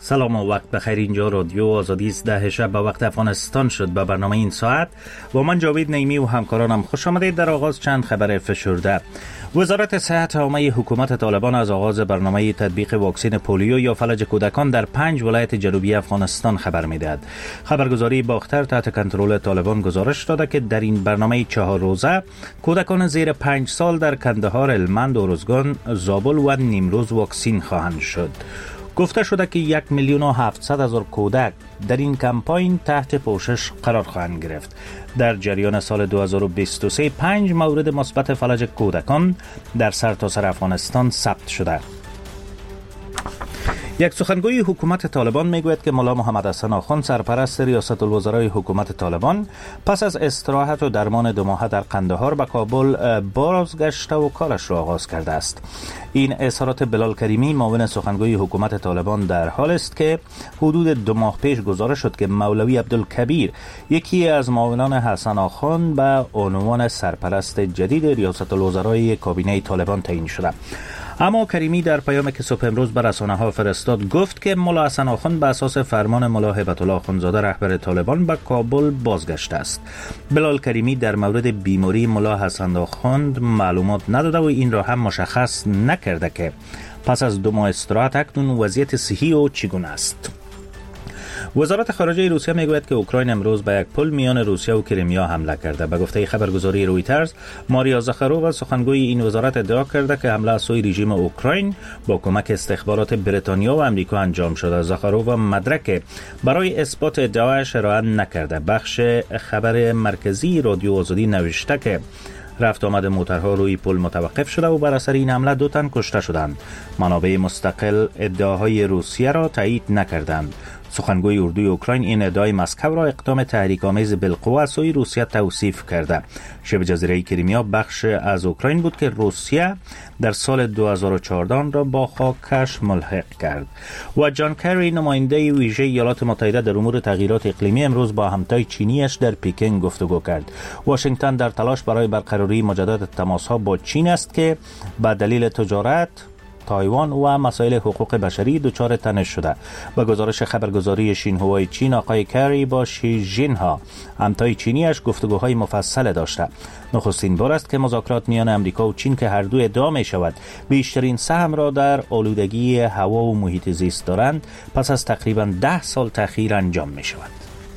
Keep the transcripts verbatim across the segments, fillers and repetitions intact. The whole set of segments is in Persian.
سلام و وقت بخیر. اینجا رادیو آزادی است. ده شب به وقت افغانستان شد. به برنامه این ساعت و من جاوید نعیمی و همکارانم خوش آمدید. در آغاز چند خبر فشرده. وزارت صحت عامه حکومت طالبان از آغاز برنامه تطبیق واکسن پولیو یا فلج کودکان در پنج ولایت جنوبی افغانستان خبر می‌دهد. خبرگزاری باختر تحت کنترل طالبان گزارش داده که در این برنامه چهار روزه کودکان زیر پنج سال در کندهار، هلمند، ارزگان، زابل و نیمروز واکسین خواهند شد. گفته شده که یک میلیون و هفتصد هزار کودک در این کمپاین تحت پوشش قرار خواهند گرفت. در جریان سال دو هزار و بیست و سه پنج مورد مثبت فلج کودکان در سرتاسر افغانستان ثبت شده. یک سخنگوی حکومت طالبان میگوید که ملا محمد حسن آخوند سرپرست ریاست الوزرای حکومت طالبان پس از استراحت و درمان دو ماهه در قندهار به کابل بازگشته و کارش را آغاز کرده است. این اظهارات بلال کریمی معاون سخنگوی حکومت طالبان در حال است که حدود دو ماه پیش گزارش شد که مولوی عبدالکبیر یکی از معاونان حسن آخوند به عنوان سرپرست جدید ریاست الوزرای کابینه طالبان تعیین شده. اما کریمی در پیامی که صبح امروز به رسانه‌ها فرستاد گفت که ملا حسن آخوند به اساس فرمان ملا هیبت الله آخوندزاده رهبر طالبان به کابل بازگشته است. بلال کریمی در مورد بیماری ملا حسن آخوند معلومات نداده و این را هم مشخص نکرده که پس از دو ماه استراحت اکنون وضعیت صحی او چگونه است. وزارت خارجه روسیه میگوید که اوکراین امروز به یک پل میان روسیه و کریمیا حمله کرده. به گفته خبرگزاری رویترز، ماریا زاخارووا سخنگوی این وزارت ادعا کرده که حمله از سوی رژیم اوکراین با کمک استخبارات بریتانیا و آمریکا انجام شده. زاخارووا مدرک برای اثبات ادعایش ارائه نکرده. بخش خبر مرکزی رادیو آزادی نوشته که رفت آمد موترها روی پل متوقف شده و بر اثر این حمله دو تن کشته شدند. منابع مستقل ادعاهای روسیه را تایید نکردند. سخنگوی اردوی اوکراین این ادعای مسکو را اقدام تحریک‌آمیز بالقوه از سوی روسیه توصیف کرده. شبه جزیره کریمیا بخش از اوکراین بود که روسیه در سال دو هزار و چهارده را با خاکش ملحق کرد. و جان کری نماینده ویژه ایالات متحده در امور تغییرات اقلیمی امروز با همتای چینیش در پکن گفتگو کرد. واشنگتن در تلاش برای برقراری مجدد تماس‌ها با چین است که به دلیل تجارت، تایوان و مسائل حقوق بشری دچار تنش شده. با گزارش خبرگزاری شینهوای چین، آقای کری با شی جینها همتای چینیش گفتگوهای مفصل داشته. نخستین بار است که مذاکرات میان امریکا و چین که هر دو ادعا می شود بیشترین سهم را در آلودگی هوا و محیط زیست دارند پس از تقریبا ده سال تأخیر انجام می شود.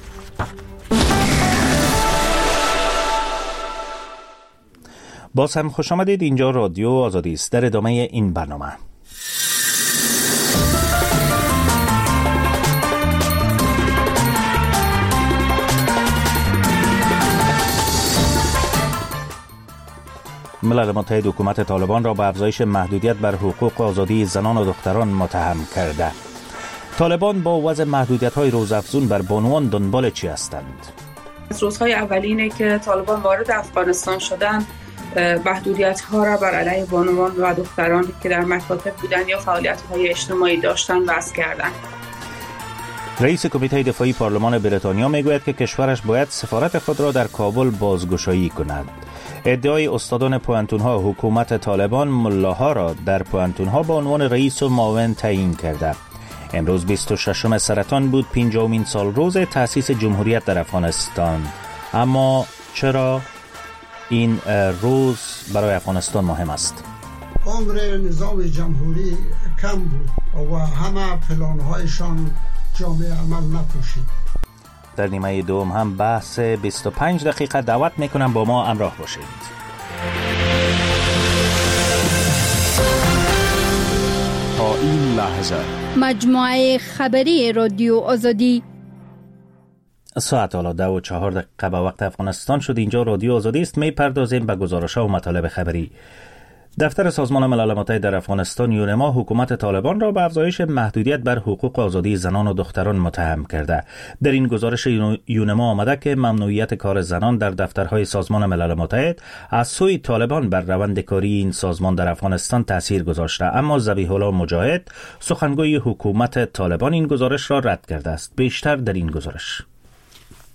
باز هم خوش آمدید. اینجا رادیو آزادی است. در ادامه این برنامه ملل متحد حکومت طالبان را به افزایش محدودیت بر حقوق آزادی زنان و دختران متهم کرده. طالبان با وضع محدودیت‌های روزافزون بر بانوان دنبال چی هستند؟ از روزهای اولینه که طالبان وارد افغانستان شدند، محدودیت ها را بر علیه بانوان و دختران که در مکاتب بودند یا فعالیت های اجتماعی داشتند وضع کردند. رئیس کمیته دفاعی پارلمان بریتانیا میگوید که کشورش باید سفارت خود را در کابل بازگشایی کند. ادعای استادان پوهنتون‌ها حکومت طالبان ملاها را در پوهنتون‌ها به عنوان رئیس و معاون تعیین کرده. امروز بیست و ششم سرطان بود، پنجمین سال روز تأسیس جمهوریت در افغانستان. اما چرا این روز برای افغانستان مهم است؟ عمر نظام جمهوری کم بود و همه پلان‌هایشان جامعه عمل نپوشید. در نیمه دوم هم بحث بیست و پنج دقیقه دعوت میکنم با ما همراه باشید. تا این لحظه مجموعه خبری رادیو آزادی. ساعت حالا ده و چهار دقیقه به وقت افغانستان شد. اینجا رادیو آزادی است. می پردازیم به گزارش‌ها و مطالب خبری. دفتر سازمان ملل متحد در افغانستان یونما حکومت طالبان را به افزایش محدودیت بر حقوق آزادی زنان و دختران متهم کرده. در این گزارش یونما آمده که ممنوعیت کار زنان در دفترهای سازمان ملل متحد از سوی طالبان بر روند کاری این سازمان در افغانستان تاثیر گذاشته، اما ذبیح الله مجاهد سخنگوی حکومت طالبان این گزارش را رد کرده است. بیشتر در این گزارش.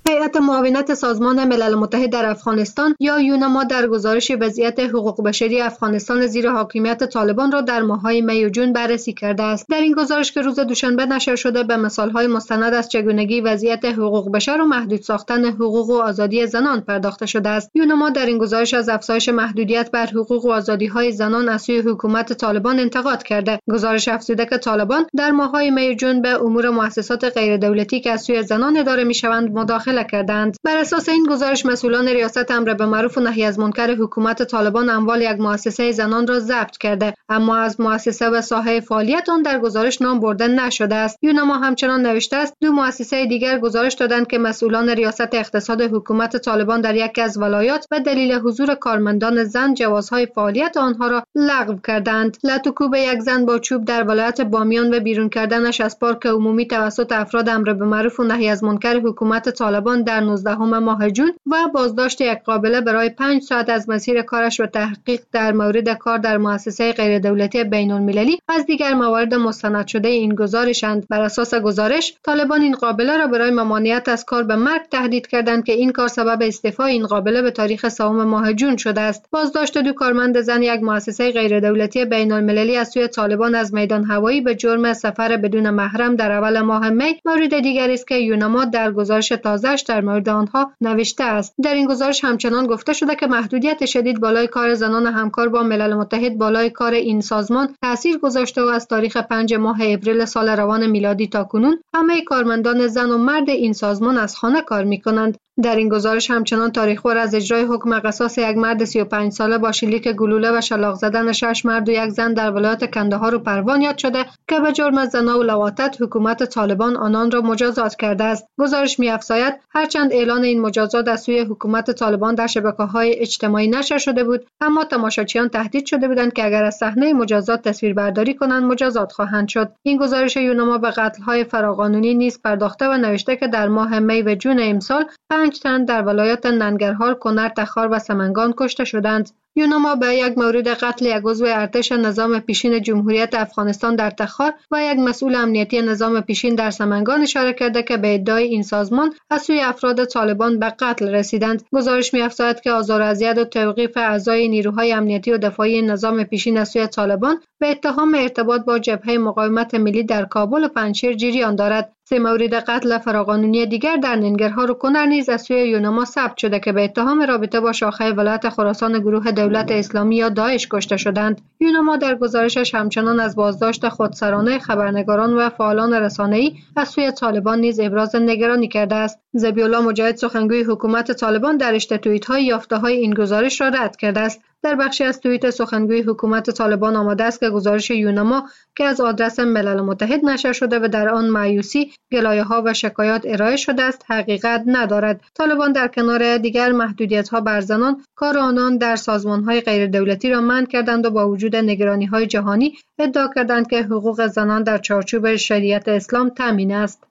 هیئت معاونت سازمان ملل متحد در افغانستان یا یونما در گزارش وضعیت حقوق بشری افغانستان زیر حاکمیت طالبان را در ماه‌های می و جون بررسی کرده است. در این گزارش که روز دوشنبه نشر شده به مثال‌های مستند از چگونگی وضعیت حقوق بشر و محدود ساختن حقوق و آزادی زنان پرداخته شده است. یونما در این گزارش از افزایش محدودیت بر حقوق و آزادی‌های زنان از سوی حکومت طالبان انتقاد کرده. گزارش افزوده که طالبان در ماه‌های می و جون به امور مؤسسات غیردولتی که از سوی زنان اداره می‌شوند مداخله کردند. بر اساس این گزارش مسئولان ریاست امر به معروف و نهی از منکر حکومت طالبان اموال یک مؤسسه زنان را ضبط کرده، اما از مؤسسه و ساحه فعالیت آن در گزارش نام برده نشده است. یونما همچنان نوشته است دو مؤسسه دیگر گزارش دادند که مسئولان ریاست اقتصاد حکومت طالبان در یکی از ولایات به دلیل حضور کارمندان زن جوازهای فعالیت آنها را لغو کردند. لطوکوب یک زن با چوب در ولایت بامیان و بیرون کردنش از پارک عمومی توسط افراد امر به معروف و نهی از منکر حکومت طالبان در نوزدهم ماه جون و بازداشت یک قابله برای پنج ساعت از مسیر کارش و تحقیق در مورد کار در مؤسسه غیردولتی بین‌المللی از دیگر موارد مستند شده این گزارشند. بر اساس گزارش طالبان این قابله را برای ممانعت از کار به مرگ تهدید کردند که این کار سبب استعفای این قابله به تاریخ سوم ماه جون شده است. بازداشت دو کارمند زن یک مؤسسه غیردولتی بین‌المللی از سوی طالبان از میدان هوایی به جرم سفر بدون محرم در اول ماه می مورد دیگری است که یونما در گزارش تازه‌اش در مورد آنها نوشته است. در این گزارش همچنان گفته شده که محدودیت شدید بالای کار زنان همکار با ملل متحد بالای کار این سازمان تاثیر گذاشته و از تاریخ پنج ماه اپریل سال روان میلادی تا کنون همه کارمندان زن و مرد این سازمان از خانه کار می‌کنند. در این گزارش همچنان تاریخ‌بر از اجرای حکم قصاص یک مرد سی و پنج ساله با شلیک گلوله و شلاق زدن شش مرد و یک زن در ولایت کندهار و پروان یاد شده که به جرم زنا و لواطت حکومت طالبان آنان را مجازات کرده است. گزارش می‌افزاید هرچند اعلان این مجازات از سوی حکومت طالبان در شبکه‌های اجتماعی نشر شده بود، اما تماشاچیان تهدید شده بودند که اگر از صحنه مجازات تصویربرداری کنند مجازات خواهند شد. این گزارش یونما به قتل‌های فراقانونی نیز پرداخته و نوشته که در ماه می و جون امسال پنج تن در ولایت ننگرهار، کنر، تخار و سمنگان کشته شدند. یونما به یک مورد قتل یک عضو ارتش نظام پیشین جمهوریت افغانستان در تخار و یک مسئول امنیتی نظام پیشین در سمنگان اشاره کرده که به ادعای این سازمان از سوی افراد طالبان به قتل رسیدند. گزارش می‌افزاید که آزار و اذیت و توقیف اعضای نیروهای امنیتی و دفاعی نظام پیشین از سوی طالبان به اتهام ارتباط با جبهه مقاومت ملی در کابل و پنجشیر جریان دارد. سه مورد قتل فراقانونی دیگر در ننگرهار و کنر نیز از سوی یونما ثبت شده که به اتهام رابطه با شاخه ولایت خراسان گروه دولت اسلامی یا داعش کشته شدند. یونما در گزارشش همچنان از بازداشت خودسرانه خبرنگاران و فعالان رسانه‌ای از سوی طالبان نیز ابراز نگرانی کرده است. ذبیح‌الله مجاهد سخنگوی حکومت طالبان در اشته توییت‌های یافته‌های این گزارش را رد کرده است. در بخشی از توییت سخنگوی حکومت طالبان آمده است که گزارش یونما که از آدرس ملل متحد نشر شده و در آن مایوسی، گلایه‌ها و شکایات ارائه شده است حقیقت ندارد. طالبان در کنار دیگر محدودیت‌ها بر زنان کار آنان در سازمان‌های غیردولتی را منع کردند و با وجود نگرانی‌های جهانی ادعا کردند که حقوق زنان در چارچوب شریعت اسلام تامین است.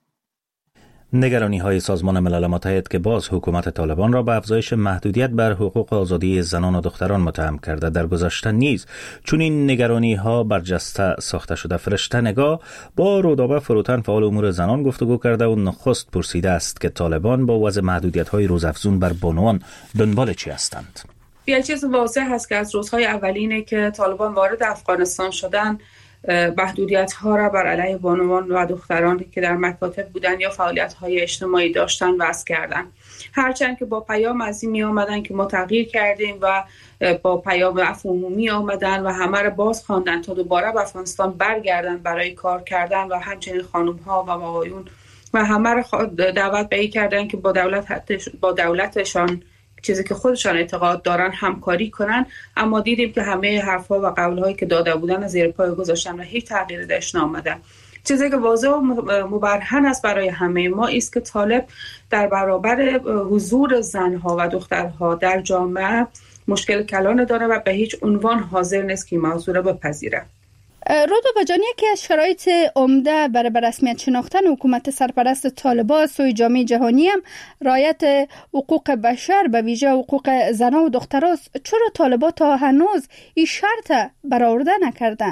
نگرانی های سازمان ملل متحد که باز حکومت طالبان را به افزایش محدودیت بر حقوق آزادی زنان و دختران متهم کرده در گذشته نیز چون این نگرانی ها برجسته ساخته شده. فرشته نگاه با رودابه فروتن فعال امور زنان گفتگو کرده و نخست پرسیده است که طالبان با وضع محدودیت های روزافزون بر بانوان دنبال چی هستند. یه چیز واضح هست که از روزهای اولینه که طالبان وارد افغانستان شدن محدودیت ها را بر علیه بانوان و دخترانی که در مکاتب بودن یا فعالیت های اجتماعی داشتن وضع کردن. هرچند که با پیام از این می آمدن که ما تغییر کردیم و با پیام عفو عمومی آمدن و همه را باز خواندن تا دوباره به افغانستان برگردن برای کار کردن و همچنین خانم ها و آقایون و همه را دعوت به این کردن که با دولت با دولتشان چیزی که خودشان اعتقاد دارن همکاری کنن، اما دیدیم که همه حرفها و قولهایی که داده بودن زیر پای گذاشتن و هیچ تغییری درش نآمده. چیزی که واضح و مبرهن است برای همه ما است که طالب در برابر حضور زنها و دخترها در جامعه مشکل کلان داره و به هیچ عنوان حاضر نیست که موضوع را بپذیره. رودابه جان، یکی از شرایط عمده برای به رسمیت شناختن حکومت سرپرست طالبان سوی جامعه جهانی هم رعایت حقوق بشر به ویژه حقوق زنان و دختراست. چرا طالبان تا هنوز این شرط برآورده نکردن؟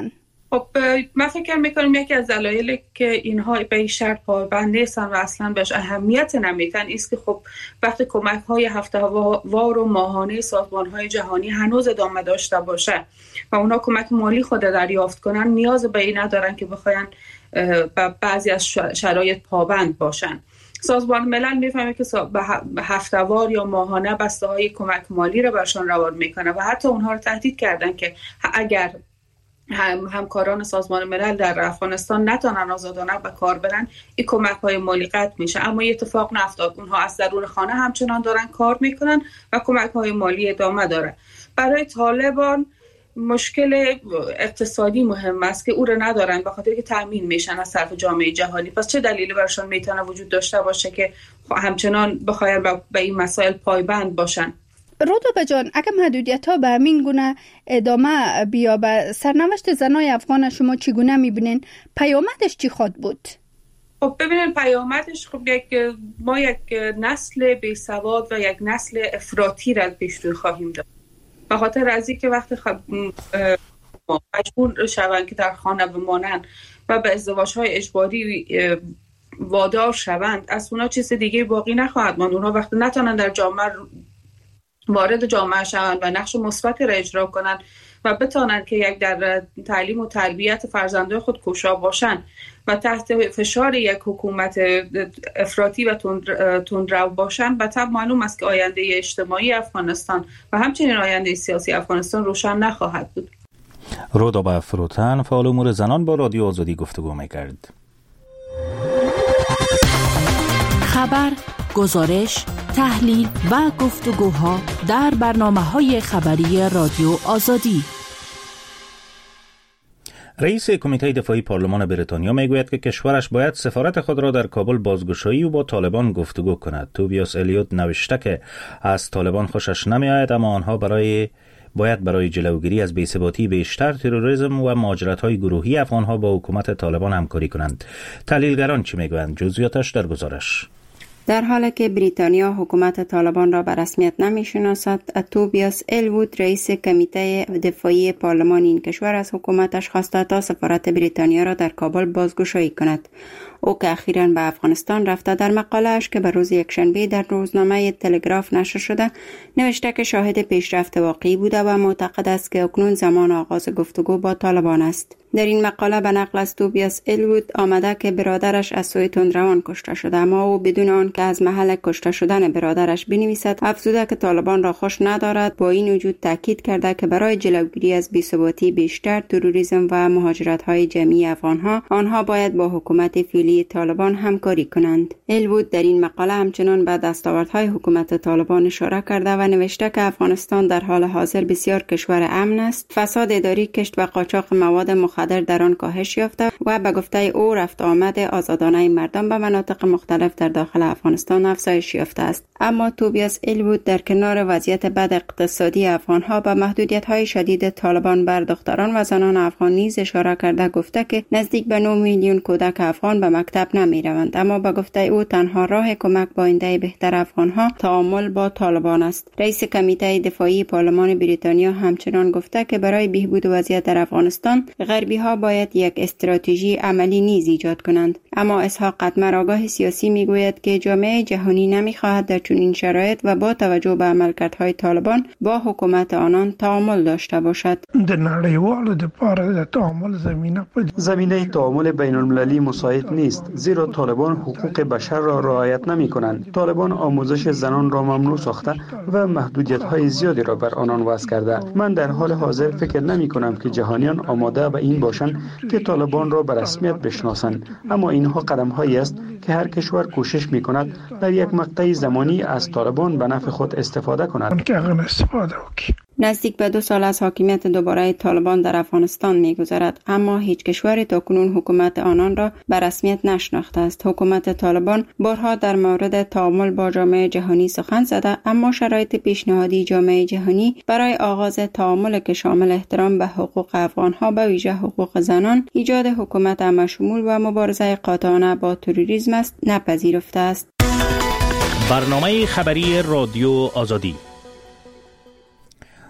خب من فکر میکنم یکی از دلایلی که اینها به این شرط پایبند نیستن و اصلا بهش اهمیت نمیدن است که خب وقتی کمک های هفته وار و ماهانه سازمان های جهانی هنوز ادامه داشته باشه و اونا کمک مالی خود دریافت کنن، نیاز به این ندارن که بخواین به بعضی از شرایط پابند باشن. سازمان ملل میفهمه که به هفته‌وار یا ماهانه بسته های کمک مالی رو برشان روان میکنه و حتی اونها رو تهدید کردن که اگر هم همکاران سازمان ملل در افغانستان نتونن آزادانه به کار برن، این کمک های مالی قطع میشه. اما این اتفاق نافتاد. اونها از درون خانه همچنان دارن کار میکنن و کمک های مالی ادامه داره. برای طالبان مشکل اقتصادی مهم است که او را ندارن به خاطر که تامین میشن از طرف جامعه جهانی. پس چه دلیلی براشون میتونه وجود داشته باشه که همچنان بخواین به این مسائل پایبند باشن؟ رودابه جان، اگر محدودیت ها به همین گونه ادامه بیابه، سرنوشت زنای افغان شما چگونه میبینین؟ پیامدش چی خواهد بود؟ خب ببینید پیامدش خب یک ما یک نسل بی سواد و یک نسل افراطی را پیش روی خواهیم داشت. به خاطر از اینکه وقتی خب مجبور شوند که در خانه بمانند و به ازدواج‌های اجباری وادار شوند، از اونا چیز دیگه باقی نخواهد ماند. اونا وقتی نتونن در جامعه وارد جامعه شوند و نقش مثبتی را اجرا کنند و بتونن که یک در تعلیم و تربیت فرزندان خود کوشا باشند و تحت فشار یک حکومت افراطی و تندرو باشند، به طبع معلوم است که آینده اجتماعی افغانستان و همچنین آینده سیاسی افغانستان روشن نخواهد بود. رودابه فروتن، فعال امور زنان، با رادیو آزادی گفتگو می‌کرد. خبر، گزارش، تحلیل و گفتگوها در برنامه‌های خبری رادیو آزادی. رئیس کمیته دفاعی پارلمان بریتانیا میگوید که کشورش باید سفارت خود را در کابل بازگشایی و با طالبان گفتگو کند. توبیاس الیوت نوشته که از طالبان خوشش نمیآید، اما آنها برای باید برای جلوگیری از بی‌ثباتی بیشتر، تروریسم و مهاجرت‌های گروهی افغان‌ها با حکومت طالبان همکاری کنند. تحلیلگران چی میگویند؟ جزئیاتش در گزارش. در حالی که بریتانیا حکومت طالبان را به رسمیت نمی‌شناسد، توبیاس الوود رئیس کمیته دفاعی پارلمان این کشور از حکومتش خواسته تا سفارت بریتانیا را در کابل بازگشایی کند. او که اخیراً به افغانستان رفته، در مقاله‌اش که به روز یکشنبه در روزنامه تلگراف نشر شده نوشته که شاهد پیشرفت واقعی بوده و معتقد است که اکنون زمان آغاز گفتگو با طالبان است. در این مقاله به نقل از توبیاس الوود آمده که برادرش از سوی تندروان کشته شده، اما او بدون آن که از محل کشته شدن برادرش بنویسد افزوده که طالبان را خوش ندارد. با این وجود تاکید کرده که برای جلوگیری از بی‌ثباتی بیشتر، تروریسم و مهاجرت‌های جمعی افغان‌ها، آنها باید با حکومت فعلی طالبان همکاری کنند. الوود در این مقاله همچنان به دستاوردهای حکومت طالبان اشاره کرده و نوشته که افغانستان در حال حاضر بسیار کشور امن است. فساد اداری، کشت و قاچاق مواد مخدر در آن کاهش یافته و به گفته او رفت آمد آزادانه مردم به مناطق مختلف در داخل افغانستان افزایش یافته است. اما توبیاس الوود در کنار وضعیت بد اقتصادی افغان‌ها به محدودیت‌های شدید طالبان بر دختران و زنان افغان نیز اشاره کرده گفته که نزدیک به نه میلیون کودک افغان به مکتب نمی‌روند، اما به گفته او تنها راه کمک با آینده بهتر افغان‌ها تعامل با طالبان است. رئیس کمیته دفاعی پارلمان بریتانیا همچنان گفته که برای بهبود وضعیت در افغانستان غربی‌ها باید یک استراتژی عملی نیز ایجاد کنند. اما اسحاق قدمر، آگاه سیاسی، میگوید که جامعه جهانی نمی‌خواهد در چنین شرایط و با توجه به عملکردهای طالبان با حکومت آنان تعامل داشته باشد. زمینه تعامل بین المللی مساعد نیست، زیرا طالبان حقوق بشر را رعایت نمی کنند. طالبان آموزش زنان را ممنوع ساخته و محدودیت‌های زیادی را بر آنان وضع کرده. من در حال حاضر فکر نمی کنم که جهانیان آماده به این باشند که طالبان را به رسمیت بشناسند، اما اینها قدم‌هایی است که هر کشور کوشش می‌کند در یک مقطع زمانی از طالبان به نفع خود استفاده کند. نزدیک به دو سال از حاکمیت دوباره طالبان در افغانستان می‌گذرد، اما هیچ کشوری تاکنون حکومت آنان را به رسمیت نشناخته است. حکومت طالبان بارها در مورد تعامل با جامعه جهانی سخن زده، اما شرایط پیشنهادی جامعه جهانی برای آغاز تعامل که شامل احترام به حقوق افغان‌ها به ویژه حقوق زنان، ایجاد حکومت همشمول و مبارزه قاطعانه با تروریسم است، نپذیرفته است. برنامه خبری رادیو آزادی.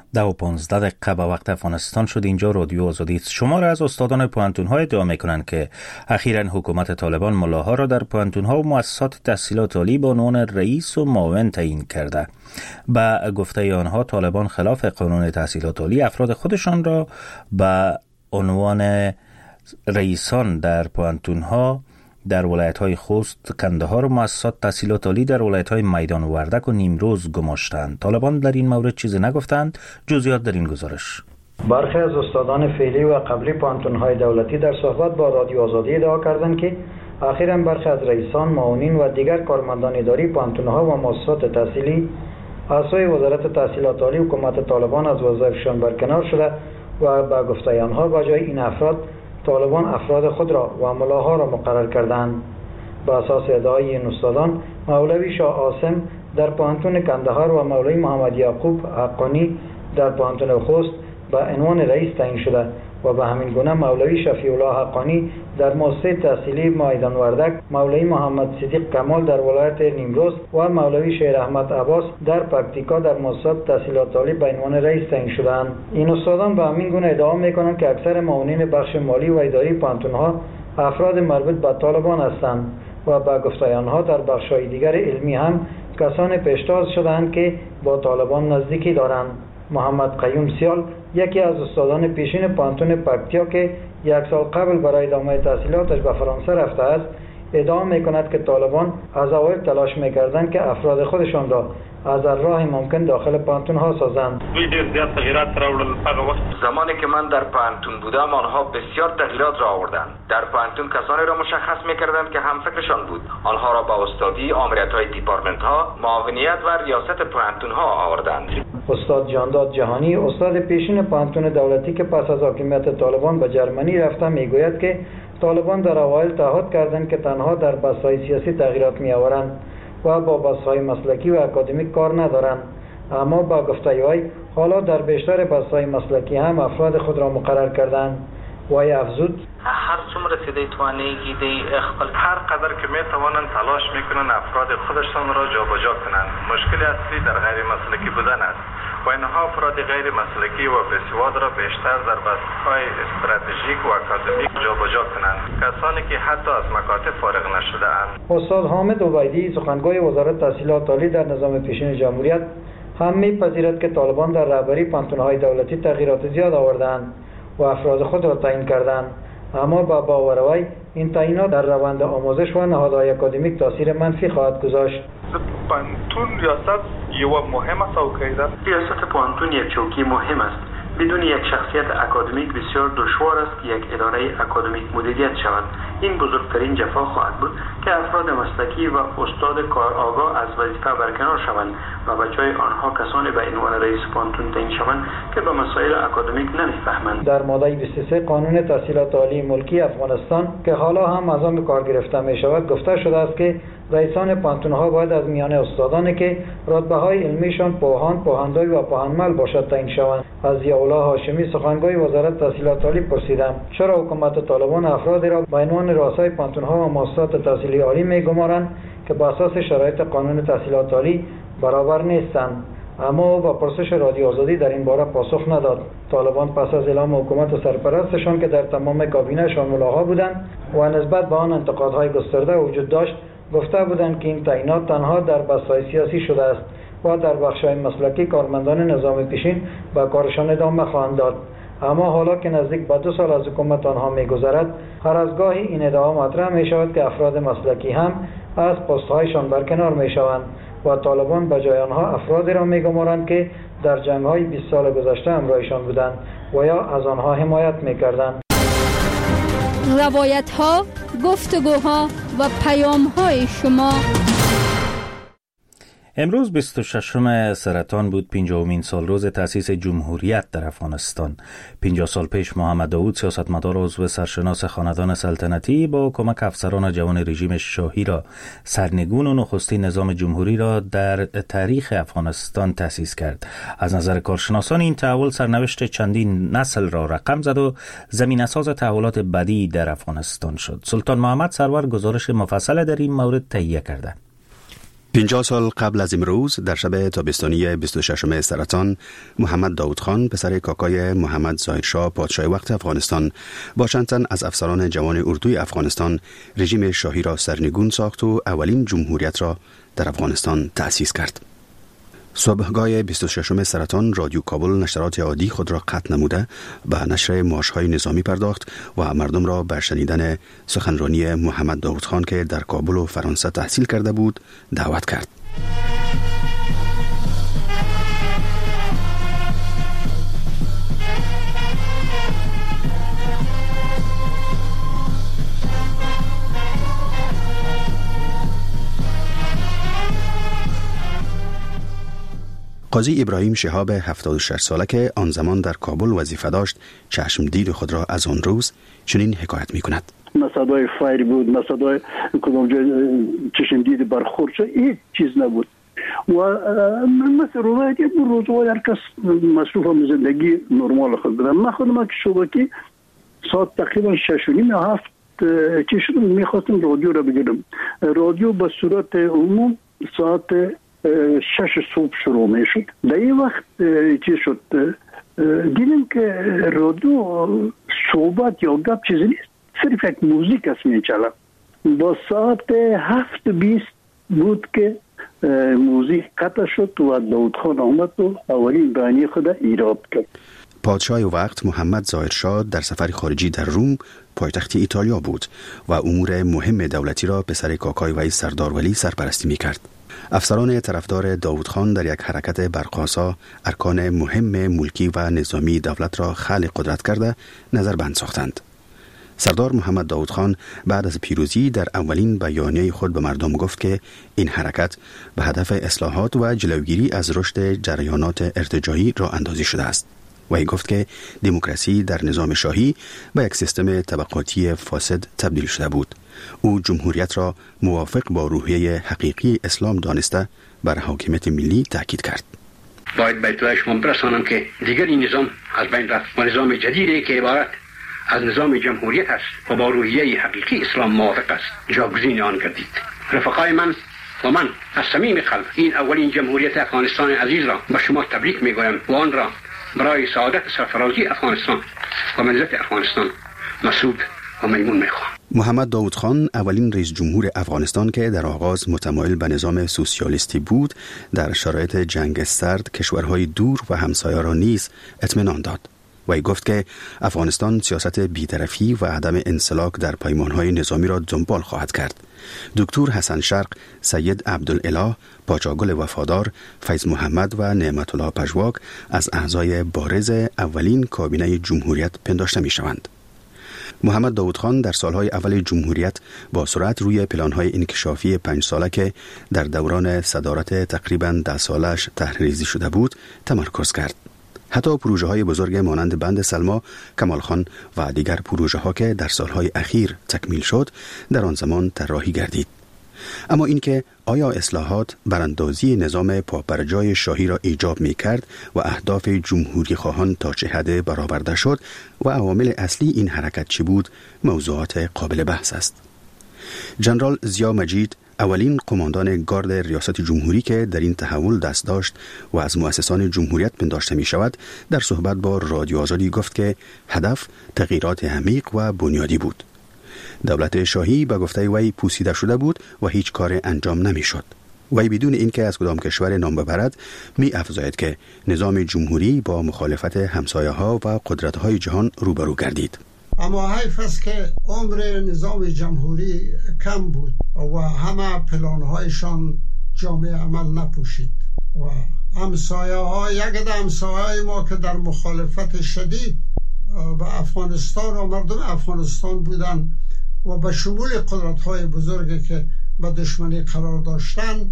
ده و پانزده دقیقه به وقت افغانستان شد. اینجا رادیو آزادی است. شما را از استادان پوهنتون‌ها ادعا می‌کنند که اخیراً حکومت طالبان ملاها را در پوهنتون‌ها و مؤسسات تحصیلات عالی به عنوان رئیس و معاون تعیین کرده. با گفته آنها طالبان خلاف قانون تحصیلات عالی افراد خودشان را به عنوان رئیسان در پوهنتون‌ها در ولایت‌های خوست، کندهار و مؤسسات تحصیلات عالی در ولایت‌های میدان وردک و نیمروز گماشتند. طالبان در این مورد چیزی نگفتند. جزئیات در این گزارش. برخی از استادان فعلی و قبلی پوهنتون‌های دولتی در صحبت با رادیو آزادی ادعا کردند که اخیراً برخی از رئیسان، معاونین و دیگر کارمندان اداری پوهنتون‌ها و مؤسسات تحصیلی اعضای وزارت تحصیلات عالی حکومت طالبان از وظایفشان برکنار شده و به گفته آنها به جای این افراد طالبان افراد خود را و ملاها را مقرر کردند. به اساس ادعای این استادان، مولوی شاه عاصم در پوهنتون کندهار و مولوی محمد یعقوب حقانی در پوهنتون خوست به عنوان رئیس تعیین شده و به همین گونه مولوی شفیع الله حقانی در مؤسسه تحصیلی میدان وردک، مولوی محمد صدیق کمال در ولایت نیمروز و مولوی شیر احمد عباس در پکتیکا در مؤسسات تحصیلات عالی به عنوان رئیس تعیین شدند. این استادان به همین گونه ادعا میکنند که اکثر معاونین بخش مالی و اداری پوهنتون‌ها افراد مربوط به طالبان هستند و به گفته آنها در بخش‌های دیگر علمی هم کسان پیشتاز شدند که با طالبان نزدیکی دارند. محمد قیوم سیال، یکی از استادان پیشین پوهنتون پکتیا که یک سال قبل برای ادامه تحصیلاتش به فرانسه رفته است، ادعا میکند که طالبان از اول تلاش میکردند که افراد خودشان را از راه ممکن داخل پوهنتون ها سازند. زمانی که من در پوهنتون بودم آنها بسیار تغییرات را آوردند. در پوهنتون کسانی را مشخص میکردند که همفکرشان بود. آنها را با استادی، آمریت های دیپارتمنت ها، معاونیت و ریاست پوهنتون ها آوردند. استاد جانداد جهانی، استاد پیشین پوهنتون دولتی که پس از حاکمیت طالبان به جرمنی رفته، میگوید که طالبان در اوایل تعهد کردند که تنها در بحث‌های سیاسی تغییرات می‌آورند و با بحث‌های مسلکی و اکادمیک کار ندارند، اما با گفته وی حالا در بیشتر بحث‌های مسلکی هم افراد خود را مقرر کردند. وی افزود: هر څومره چې دوی توانېږي دوی خپل هر قدر که میتوانند تلاش میکنند افراد خودشان را جابجا کنند. مشکل اصلی در غیر مسلکی بودن است و اینها افراد غیر مسلکی و بسواد را بیشتر در بحث‌های استراتژیک و اکادمیک جابجا کنند، کسانی که حتی از مکاتب فارغ نشده اند. استاد حامد عبیدی، سخنگوی وزارت تحصیلات عالی در نظام پیشین جمهوریت، هم میپذیرد که طالبان در رهبری پوهنتون‌های دولتی تغییرات زیاد آوردند و افراد خود را تعیین کردند، اما با باور وی این تعیینات در روند آموزش و نهادهای اکادمیک تاثیر منفی خواهد گذاشت. پوهنتون ریاست یو مهم است او کیده ریاست پوهنتون یک چوکی مهم است. بدون یک شخصیت اکادمیک بسیار دشوار است که یک اداره اکادمیک مدیریت شود. این بزرگترین جفا خواهد بود که افراد مسلکی و استاد کارآگاه از وظیفه برکنار شوند و به جای آنها کسانی به عنوان رئیس پوهنتون تعیین شوند که به مسائل اکادمیک نمیفهمند. در ماده بیست و سه قانون تحصیلات عالی ملکی افغانستان که حالا هم از آن به کار گرفته می شود گفته شده است که رئیسان پوهنتون‌ها باید از میان استادانی که رتبه‌های علمیشان پوهان، پوهنداری و پوهنمل باشد تعیین شوند. از ضیاءالله هاشمی، سخنگوی وزارت تحصیلات عالی، پرسیدم چرا حکومت طالبان افرادی را به عنوان رؤسای پوهنتون‌ها و مؤسسات تحصیلی عالی می‌گمارند که بر اساس شرایط قانون تحصیلات عالی برابر نیستند. اما او با پرسش رادیو آزادی در این باره پاسخ نداد. طالبان پس از اعلام حکومت سرپرستشان که در تمام کابینه‌شان ملاها بودند و نسبت به آن انتقادهای گسترده وجود داشت، گفته بودند که این تعیینات تنها در بحث‌های سیاسی شده است و در بخش‌های مسلکی کارمندان نظام پیشین به کارشان ادامه خواهند داد. اما حالا که نزدیک به دو سال از حکومت آنها می‌گذرد، هر از گاهی این ادعا مطرح می‌شود که افراد مسلکی هم از پست‌هایشان برکنار می‌شوند و طالبان به جای آنها افرادی را می‌گمارند که در جنگ‌های بیست سال گذشته همراهشان بودند و یا از آنها حمایت می‌کردند. روایت‌ها، گفتگوها و پیام‌های شما. امروز بیست و ششم سرطان بود، پنجاهمین سال روز تأسیس جمهوریت در افغانستان. پنجاه سال پیش محمد داود، سیاستمدار و عضو سرشناس خاندان سلطنتی، با کمک افسران جوان رژیم شاهی را سرنگون و نخستین نظام جمهوری را در تاریخ افغانستان تأسیس کرد. از نظر کارشناسان این تحول سرنوشت چندین نسل را رقم زد و زمینه‌ساز تحولات بعدی در افغانستان شد. سلطان محمد سرور گزارش مفصل در این مورد تهیه کرده. پنجاه سال قبل از امروز در شب تابستانی بیست و ششم سرطان، محمد داود خان پسر کاکای محمد ظاهر شاه پادشاه وقت افغانستان با چند تن از افسران جوان اردوی افغانستان رژیم شاهی را سرنگون ساخت و اولین جمهوریت را در افغانستان تأسیس کرد. صبحگاه بیست و ششم سرطان رادیو کابل نشرات عادی خود را قطع نموده به نشر مارش‌های نظامی پرداخت و مردم را به شنیدن سخنرانی محمد داود خان که در کابل و فرانسه تحصیل کرده بود دعوت کرد. قاضی ابراهیم شهاب هفتاد و شش ساله که آن زمان در کابل وظیفه داشت چشم دید خود را از آن روز چنین حکایت می کند. مسادای فایر بود، مسادای کدام جای چشم دید برخورد شد، هیچ چیز نبود. و مثل روایتی بود روزوای هر کس مصروف هم زندگی نرمال خود بدن. من خودم که شبکی ساعت تقریبا شش و نیم یا هفت چی شدم میخواستم رادیو را بگیرم. رادیو به صورت عموم ساعت شش صبح شروع می شد. در این وقت چی شد دیدم که رادیو صحبت یا گپ چیزی نیست، صرف یک موزیک است می چلا. با ساعت هفت بیست بود که موزیک قطع شد و داود خان آمد و اولین بیانیه خود ایراد کرد. پادشاه وقت محمد ظاهر شاه در سفر خارجی در روم پایتخت ایتالیا بود و امور مهم دولتی را به سر کاکای وی سردار ولی سرپرستی می کرد. افسران طرفدار داود خان در یک حرکت برقاسا ارکان مهم ملکی و نظامی دولت را خلع قدرت کرده نظربند ساختند. سردار محمد داود خان بعد از پیروزی در اولین بیانیه خود به مردم گفت که این حرکت به هدف اصلاحات و جلوگیری از رشد جریانات ارتجاعی راه اندازی شده است. وی گفت که دموکراسی در نظام شاهی به یک سیستم طبقاتی فاسد تبدیل شده بود. او جمهوریت را موافق با روحیه حقیقی اسلام دانسته بر حاکمیت ملی تاکید کرد. باید به اطلاع شما برسانم که دیگر این نظام از بین رفت و نظام جدیدی که عبارت از نظام جمهوریت است و با روحیه حقیقی اسلام موافق است جاگزین آن گردید. رفقای من و من از صمیم قلب این اولین جمهوریت افغانستان عزیز را به شما تبریک میگویم و آن را برای سعادت سرفرازی افغانستان و ملت افغانستان مسعود و میمون میخواهم. محمد داود خان اولین رئیس جمهور افغانستان که در آغاز متمایل به نظام سوسیالیستی بود در شرایط جنگ سرد کشورهای دور و همسایه را نیز اطمینان داد. وی گفت که افغانستان سیاست بی‌طرفی و عدم انسلاک در پیمانهای نظامی را دنبال خواهد کرد. دکتر حسن شرق، سید عبدالاله، پاچاگل وفادار، فیض محمد و نعمت الله پژواک از اعضای بارز اولین کابینه جمهوریت پنداشته می شوند. محمد داود خان در سالهای اول جمهوریت با سرعت روی پلانهای انکشافی پنج ساله که در دوران صدارت تقریباً ده سالش طرح‌ریزی شده بود تمرکز کرد. حتی پروژه های بزرگ مانند بند سلما، کمال خان و دیگر پروژه ها که در سالهای اخیر تکمیل شد در آن زمان طراحی گردید. اما اینکه آیا اصلاحات براندازی نظام پابرجای شاهی را ایجاب می کرد و اهداف جمهوری خواهان تا چه حد برآورده شد و عوامل اصلی این حرکت چی بود موضوعات قابل بحث است. جنرال ضیا مجید اولین قماندان گارد ریاست جمهوری که در این تحول دست داشت و از مؤسسان جمهوریت پنداشته می شود در صحبت با رادیو آزادی گفت که هدف تغییرات عمیق و بنیادی بود. دولت شاهی به گفته وی پوسیده شده بود و هیچ کار انجام نمی شد. وی بدون اینکه از کدام کشور نام ببرد می افزاید که نظام جمهوری با مخالفت همسایه ها و قدرت های جهان روبرو گردید. اما حیف است که عمر نظام جمهوری کم بود و همه پلانهایشان جامعه عمل نپوشید و همسایه ها یک ده همسایه ما که در مخالفت شدید به افغانستان و مردم افغانستان بودن و به شمول قدرت های بزرگی که به دشمنی قرار داشتن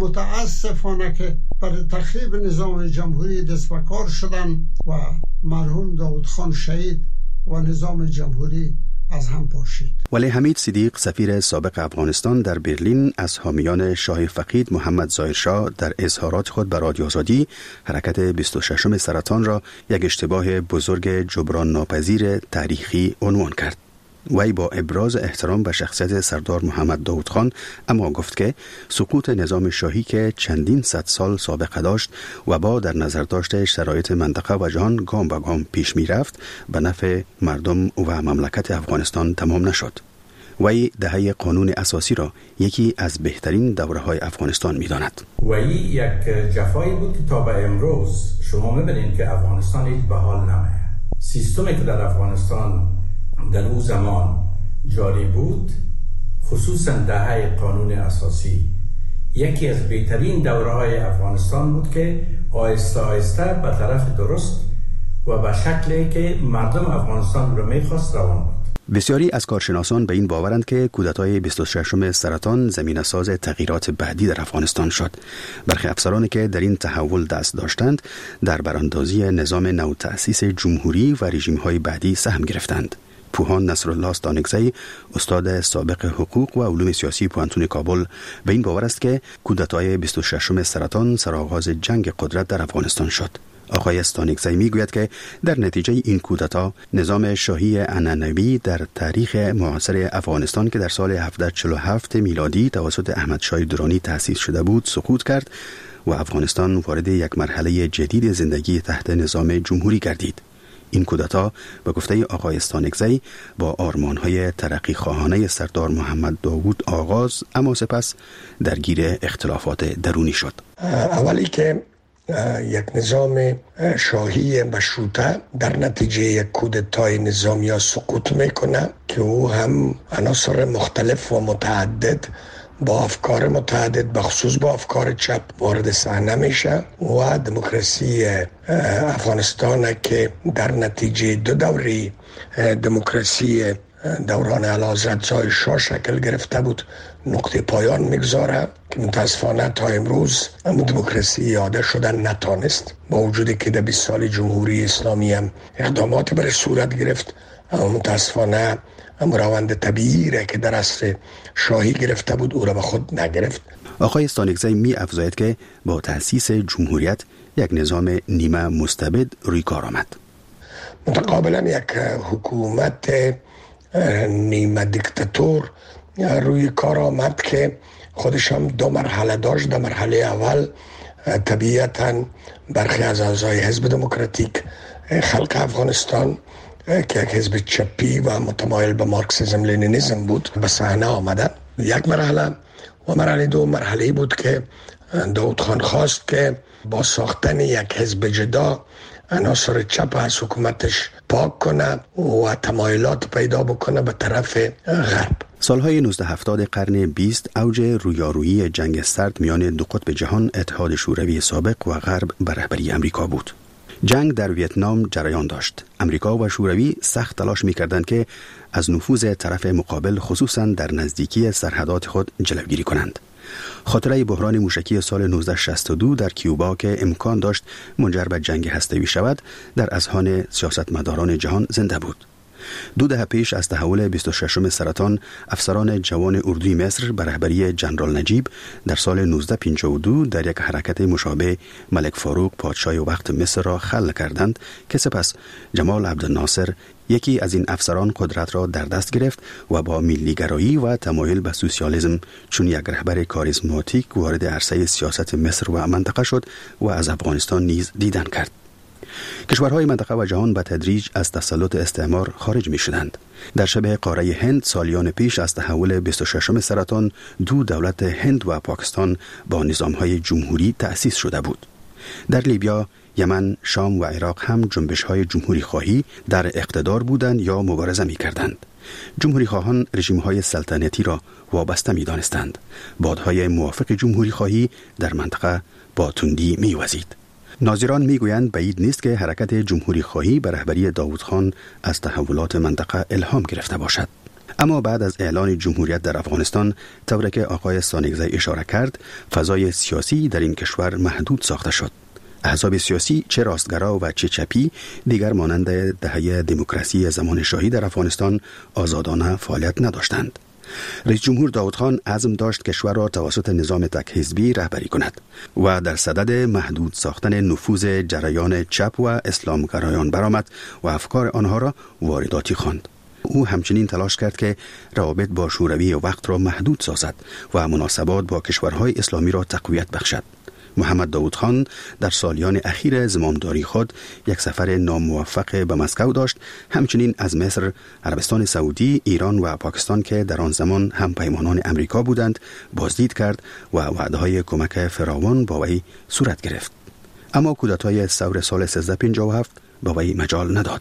متاسفانه که برای تخریب نظام جمهوری دست به کار شدن و مرحوم داود خان شهید و نظام جمهوری از هم پاشید. ولی حمید صدیق سفیر سابق افغانستان در برلین از حامیان شاه فقید محمد ظاهر شاه در اظهارات خود به رادیو آزادی حرکت بیست و ششم سرطان را یک اشتباه بزرگ جبران ناپذیر تاریخی عنوان کرد. وی با ابراز احترام به شخصیت سردار محمد داود خان اما گفت که سقوط نظام شاهی که چندین صد سال سابقه داشت و با در نظر داشته شرایط منطقه و جهان گام به گام پیش می رفت به نفع مردم و مملکت افغانستان تمام نشد. وی دهه قانون اساسی را یکی از بهترین دوره‌های افغانستان می‌داند. وی یک جفایی بود که تا به امروز شما می‌بینید که افغانستان هیچ به حال نمیه. سیستمی که در افغانستان در اون زمان جاری بود، خصوصا دهه قانون اساسی، یکی از بهترین دوره‌های افغانستان بود که آهسته آهسته به طرف درست و به شکلی که مردم افغانستان را می‌خواست روان بود. بسیاری از کارشناسان به این باورند که کودتای بیست و ششم سرطان زمینه ساز تغییرات بعدی در افغانستان شد. برخی افسرانی که در این تحول دست داشتند در براندازی نظام نو تأسیس جمهوری و رژیم‌های بعدی سهم گرفتند. پوهان نصرالله استانکزی، استاد سابق حقوق و علوم سیاسی پوهنتون کابل، به این باور است که کودتای بیست و ششم سرطان سرآغاز جنگ قدرت در افغانستان شد. آقای استانکزی میگوید که در نتیجه این کودتا نظام شاهی عنعنوی در تاریخ معاصر افغانستان که در سال هفتصد و چهل و هفت میلادی توسط احمد شاه درانی تأسیس شده بود سقوط کرد و افغانستان وارد یک مرحله جدید زندگی تحت نظام جمهوری گردید. این کودتا به گفته آقای استانکزی با آرمان‌های ترقی خواهانه سردار محمد داوود آغاز اما سپس درگیر اختلافات درونی شد. اولی که یک نظام شاهی مشروطه در نتیجه یک کودتای نظامی سقوط میکنه که او هم عناصر مختلف و متعدد با افکار متعدد بخصوص با افکار چپ وارد صحنه میشه و دموکراسی افغانستان که در نتیجه دو دوری دموکراسی دوران اعلیحضرت زای شاه شکل گرفته بود نقطه پایان میگذاره که متاسفانه تا امروز اما دموکراسی یاده شدن نتانست، با وجودی که در بیست سال جمهوری اسلامی هم اقدامات برای صورت گرفت اما متاسفانه اما روند طبیعی را که در عصر شاهی گرفته بود او را به خود نگرفت. آقای استانکزی می افزاید که با تأسیس جمهوریت یک نظام نیمه مستبد روی کار آمد. متقابلا یک حکومت نیمه دیکتاتور روی کار آمد که خودش هم دو مرحله داشت. در مرحله اول طبیعتاً برخی از اعضای حزب دموکراتیک خلق افغانستان که یک حزب چپی و متمایل به مارکسیسم لنینیسم بود به صحنه آمدن. یک مرحله و مرحله دو مرحله بود که داود خان خواست که با ساختن یک حزب جدا عناصر چپ از حکومتش پاک کنه و تمایلات پیدا بکنه به طرف غرب. سالهای نوزده هفتاد قرن بیست اوج رویارویی جنگ سرد میان دو قطب جهان اتحاد شوروی سابق و غرب به رهبری امریکا بود. جنگ در ویتنام جریان داشت. امریکا و شوروی سخت تلاش می‌کردند که از نفوذ طرف مقابل خصوصاً در نزدیکی سرحدات خود جلوگیری کنند. خاطره بحران موشکی سال نوزده شصت و دو در کیوبا که امکان داشت منجر به جنگ هسته‌ای شود در اذهان سیاستمداران جهان زنده بود. دو دهه پیش از تحول بیست و ششم سرطان افسران جوان اردوی مصر به رهبری جنرال نجیب در سال نوزده پنجاه و دو در یک حرکت مشابه ملک فاروق پادشاه وقت مصر را خلع کردند که سپس جمال عبدالناصر یکی از این افسران قدرت را در دست گرفت و با ملیگرایی و تمایل به سوسیالیسم چون یک رهبر کاریزماتیک وارد عرصه سیاست مصر و منطقه شد و از افغانستان نیز دیدن کرد. کشورهای منطقه و جهان به تدریج از تسلط استعمار خارج می شدند. در شبه قاره هند سالیان پیش از تحول بیست و ششم سرطان دو دولت هند و پاکستان با نظامهای جمهوری تأسیس شده بود. در لیبیا، یمن، شام و عراق هم جنبش‌های جمهوری خواهی در اقتدار بودند یا مبارزه می کردند. جمهوری خواهان رژیم‌های سلطنتی را وابسته می دانستند. بادهای موافق جمهوری خواهی در منطقه با تندی می وزید. ناظران میگویند بعید نیست که حرکت جمهوری خواهی به رهبری داود خان از تحولات منطقه الهام گرفته باشد. اما بعد از اعلان جمهوریت در افغانستان، طوری که آقای استانکزی اشاره کرد، فضای سیاسی در این کشور محدود ساخته شد. احزاب سیاسی چه راستگرا و چه چپی دیگر مانند دهه دموکراسی زمان شاهی در افغانستان آزادانه فعالیت نداشتند. رئیس جمهور داود خان عزم داشت کشور را توسط نظام تک حزبی رهبری کند و در صدد محدود ساختن نفوذ جریان چپ و اسلامگرایان برآمد و افکار آنها را وارداتی خواند. او همچنین تلاش کرد که روابط با شوروی وقت را محدود سازد و مناسبات با کشورهای اسلامی را تقویت بخشد. محمد داود خان در سالیان اخیر زمامداری خود یک سفر ناموفق به مسکو داشت. همچنین از مصر، عربستان سعودی، ایران و پاکستان که در آن زمان هم پیمانان امریکا بودند بازدید کرد و وعده‌های کمک فراوان با وی صورت گرفت. اما کودتای ثور سال سیزده پنجاه و هفت با وی مجال نداد.